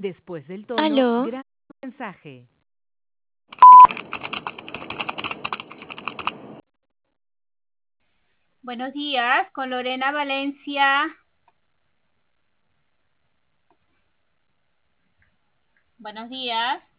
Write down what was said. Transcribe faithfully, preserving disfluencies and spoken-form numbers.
Después del tono, Aló, grabe tu mensaje. Buenos días, con Lorena Valencia. Buenos días.